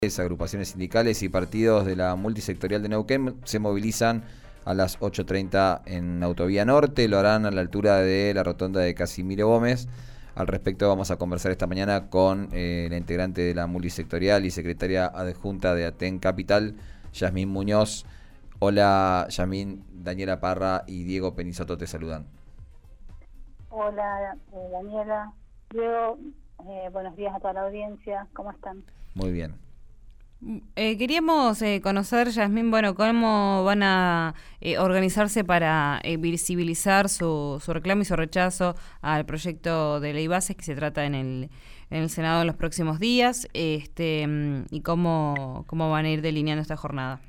Agrupaciones sindicales y partidos de la multisectorial de Neuquén se movilizan a las 8:30 en Autovía Norte. Lo harán a la altura de la rotonda de Casimiro Gómez. Al respecto vamos a conversar esta mañana con la integrante de la multisectorial y secretaria adjunta de Aten Capital, Yasmín Muñoz. Hola Yasmín, Daniela Parra y Diego Penisoto te saludan. Hola Daniela, Diego, buenos días a toda la audiencia, ¿cómo están? Muy bien. Queríamos conocer, Yasmín, cómo van a organizarse para visibilizar su reclamo y su rechazo al proyecto de ley bases que se trata en el Senado en los próximos días, y cómo van a ir delineando esta jornada.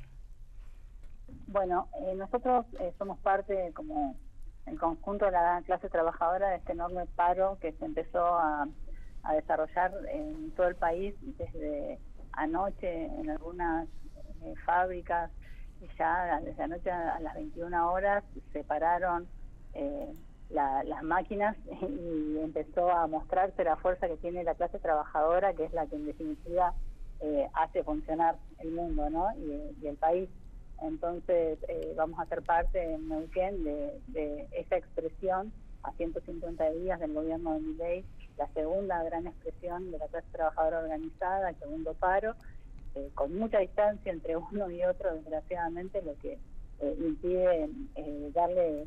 Bueno, nosotros somos parte, como el conjunto de la clase trabajadora, de este enorme paro que se empezó a desarrollar en todo el país desde anoche en algunas fábricas, y ya desde anoche a las 21 horas se pararon las máquinas y empezó a mostrarse la fuerza que tiene la clase trabajadora, que es la que en definitiva hace funcionar el mundo, ¿no? y el país. Entonces vamos a ser parte en Neuquén de esa expresión a 150 días del gobierno de Milei, la segunda gran expresión de la clase trabajadora organizada, el segundo paro, con mucha distancia entre uno y otro, desgraciadamente, lo que impide darle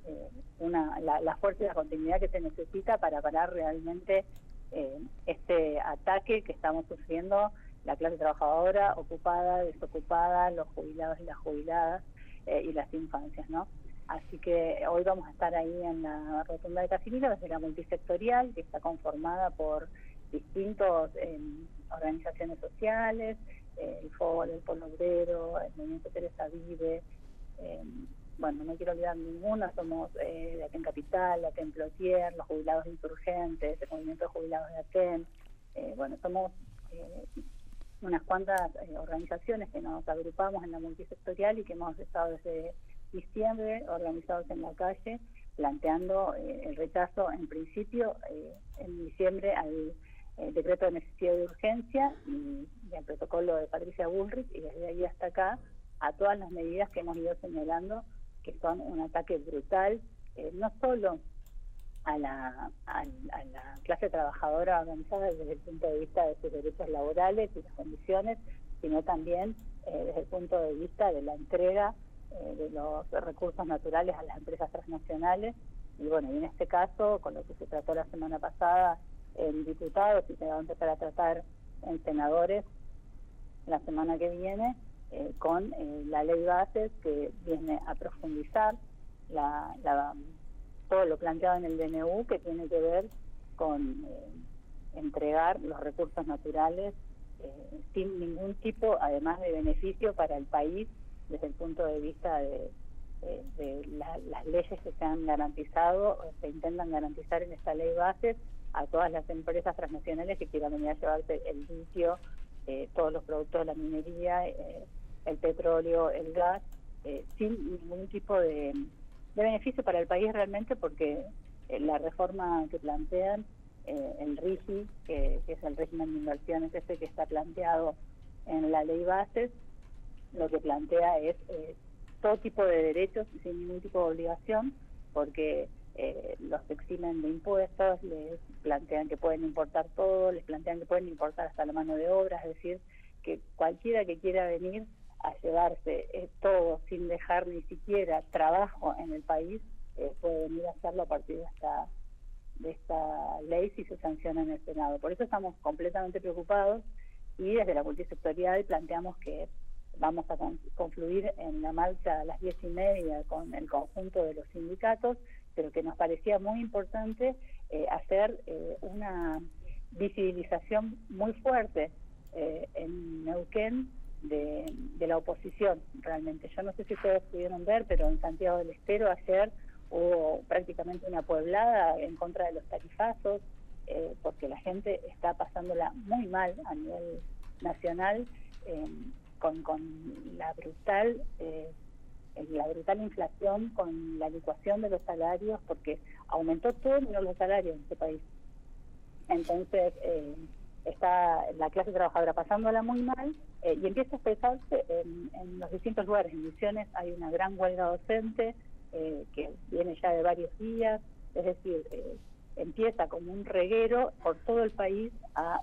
la fuerza y la continuidad que se necesita para parar realmente este ataque que estamos sufriendo la clase trabajadora, ocupada, desocupada, los jubilados y las jubiladas y las infancias, ¿no? Así que hoy vamos a estar ahí en la rotonda de Casimiro, desde la multisectorial, que está conformada por distintas organizaciones sociales, el FOL, el Polo Obrero, el Movimiento Teresa Vive, no quiero olvidar ninguna, somos de Aten Capital, Aten Plotier, los jubilados insurgentes, el Movimiento de Jubilados de Aten, somos unas cuantas organizaciones que nos agrupamos en la multisectorial y que hemos estado desde diciembre organizados en la calle, planteando el rechazo en principio en diciembre al decreto de necesidad y de urgencia y al protocolo de Patricia Bullrich, y desde ahí hasta acá a todas las medidas que hemos ido señalando que son un ataque brutal, no solo a la clase trabajadora organizada desde el punto de vista de sus derechos laborales y las condiciones, sino también desde el punto de vista de la entrega de los recursos naturales a las empresas transnacionales. Y en este caso, con lo que se trató la semana pasada en diputados y se va a empezar a tratar en senadores la semana que viene, con la ley bases, que viene a profundizar todo lo planteado en el DNU, que tiene que ver con entregar los recursos naturales sin ningún tipo, además de beneficio para el país, desde el punto de vista de las leyes que se han garantizado o se intentan garantizar en esta ley bases a todas las empresas transnacionales que quieran venir a llevarse el litio, todos los productos de la minería, el petróleo, el gas, sin ningún tipo de beneficio para el país realmente, porque la reforma que plantean, el RIGI, que es el régimen de inversiones que está planteado en la ley bases, lo que plantea es todo tipo de derechos sin ningún tipo de obligación, porque los eximen de impuestos, les plantean que pueden importar todo, les plantean que pueden importar hasta la mano de obra, es decir, que cualquiera que quiera venir a llevarse todo sin dejar ni siquiera trabajo en el país, puede venir a hacerlo a partir de esta ley si se sanciona en el Senado. Por eso estamos completamente preocupados y desde la multisectorial planteamos que vamos a confluir en la marcha a las 10:30 con el conjunto de los sindicatos, pero que nos parecía muy importante hacer una visibilización muy fuerte en Neuquén de la oposición, realmente. Yo no sé si ustedes pudieron ver, pero en Santiago del Estero ayer hubo prácticamente una pueblada en contra de los tarifazos, porque la gente está pasándola muy mal a nivel nacional, con la brutal inflación, con la licuación de los salarios, porque aumentó todo menos los salarios en este país. Entonces está la clase trabajadora pasándola muy mal y empieza a expresarse en los distintos lugares. En Misiones hay una gran huelga docente que viene ya de varios días, es decir, empieza como un reguero por todo el país a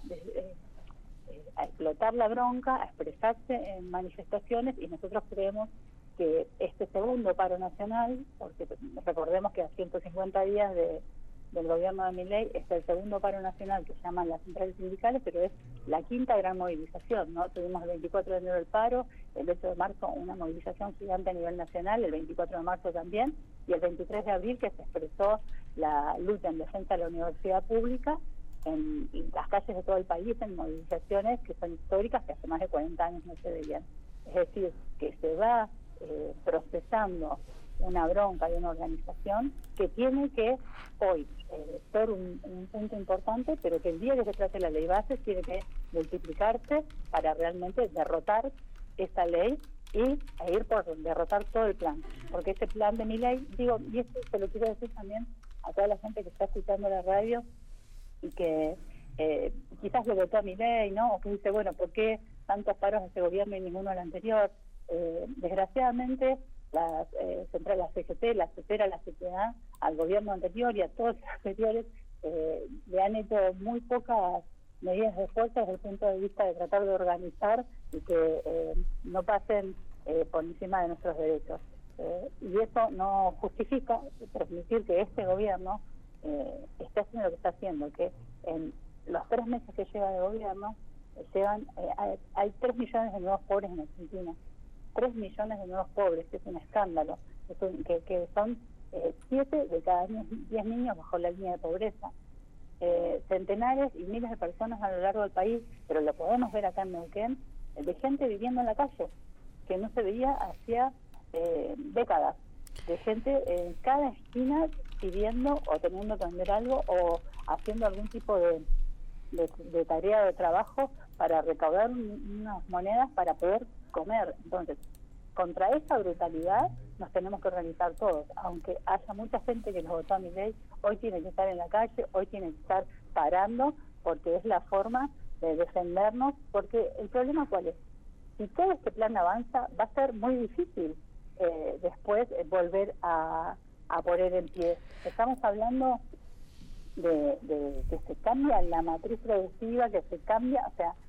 explotar la bronca, a expresarse en manifestaciones, y nosotros creemos que este segundo paro nacional, porque recordemos que a 150 días del gobierno de Milei es el segundo paro nacional que llaman las centrales sindicales, pero es la quinta gran movilización, ¿no? Tuvimos el 24 de enero el paro, el 8 de marzo una movilización gigante a nivel nacional, el 24 de marzo también, y el 23 de abril que se expresó la lucha en defensa de la universidad pública en las calles de todo el país, en movilizaciones que son históricas, que hace más de 40 años no se veían. Es decir, que se va procesando una bronca de una organización que tiene que hoy ser un punto importante, pero que el día que se trate la ley base tiene que multiplicarse para realmente derrotar esa ley e ir por derrotar todo el plan. Porque ese plan de Milei, digo, y esto se lo quiero decir también a toda la gente que está escuchando la radio y que quizás lo votó a Milei, ¿no? O que dice, bueno, ¿por qué tantos paros de este gobierno y ninguno al anterior? Desgraciadamente, las centrales, la CGT, la CETERA, la CTA, al gobierno anterior y a todos los anteriores le han hecho muy pocas medidas de fuerza desde el punto de vista de tratar de organizar y que no pasen por encima de nuestros derechos. Y eso no justifica permitir que este gobierno esté haciendo lo que está haciendo, que en los 3 meses que lleva de gobierno hay 3 millones de nuevos pobres en Argentina. 3 millones de nuevos pobres, que es un escándalo, que son 7 de cada 10 niños bajo la línea de pobreza. Centenares y miles de personas a lo largo del país, pero lo podemos ver acá en Neuquén, de gente viviendo en la calle, que no se veía hacía décadas, de gente en cada esquina pidiendo o teniendo que vender algo o haciendo algún tipo de tarea de trabajo para recaudar unas monedas para poder comer. Entonces, contra esa brutalidad nos tenemos que organizar todos, aunque haya mucha gente que nos votó a Milei, hoy tiene que estar en la calle, hoy tiene que estar parando, porque es la forma de defendernos, porque el problema ¿cuál es? Si todo este plan avanza, va a ser muy difícil después volver a poner en pie. Estamos hablando de que se cambia la matriz productiva, que se cambia, o sea,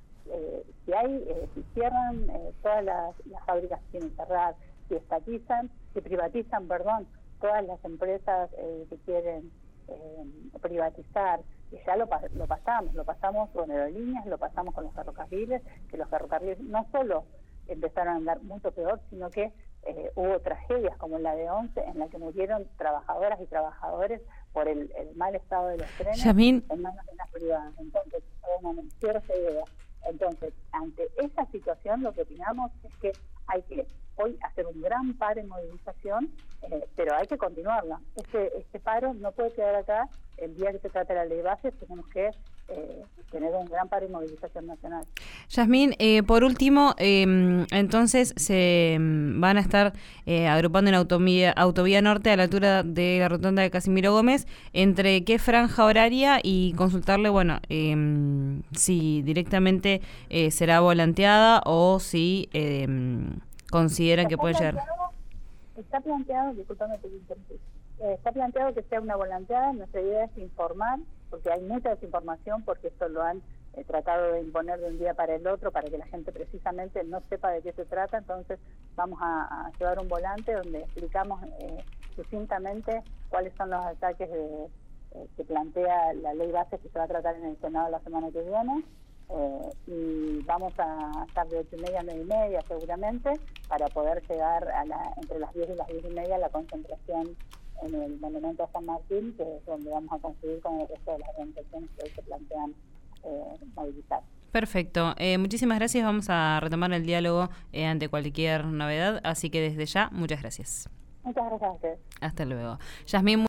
si cierran todas las fábricas que quieren cerrar, si privatizan, todas las empresas que quieren privatizar, y ya lo pasamos con aerolíneas, lo pasamos con los ferrocarriles, que los ferrocarriles no solo empezaron a andar mucho peor, sino que hubo tragedias como la de Once, en la que murieron trabajadoras y trabajadores por el mal estado de los trenes, Yasmín, en manos de las privadas. Entonces, cierro esa idea. Entonces, ante esa situación, lo que opinamos es que hay que hoy hacer un gran paro en movilización, pero hay que continuarla. Este paro no puede quedar acá. El día que se trate la ley base tenemos que tener un gran paro y movilización nacional. Yasmín, por último, entonces se van a estar agrupando en Autovía Norte a la altura de la rotonda de Casimiro Gómez. ¿Entre qué franja horaria? Y consultarle, bueno, si directamente será volanteada o si consideran que puede llegar. Está planteado, discúlpame por interrumpir, está planteado que sea una volanteada. Nuestra idea es informar, porque hay mucha desinformación, porque esto lo han tratado de imponer de un día para el otro, para que la gente precisamente no sepa de qué se trata. Entonces vamos a llevar un volante donde explicamos sucintamente cuáles son los ataques que plantea la ley base que se va a tratar en el Senado la semana que viene. Y vamos a estar de 8:30 a 9:30 seguramente, para poder llegar entre las 10 y las 10:30 a la concentración en el monumento a San Martín, que es donde vamos a conseguir con el resto de las organizaciones que hoy se plantean movilizar. Perfecto, muchísimas gracias. Vamos a retomar el diálogo ante cualquier novedad, así que desde ya, muchas gracias. Muchas gracias a ustedes. Hasta luego. Yasmín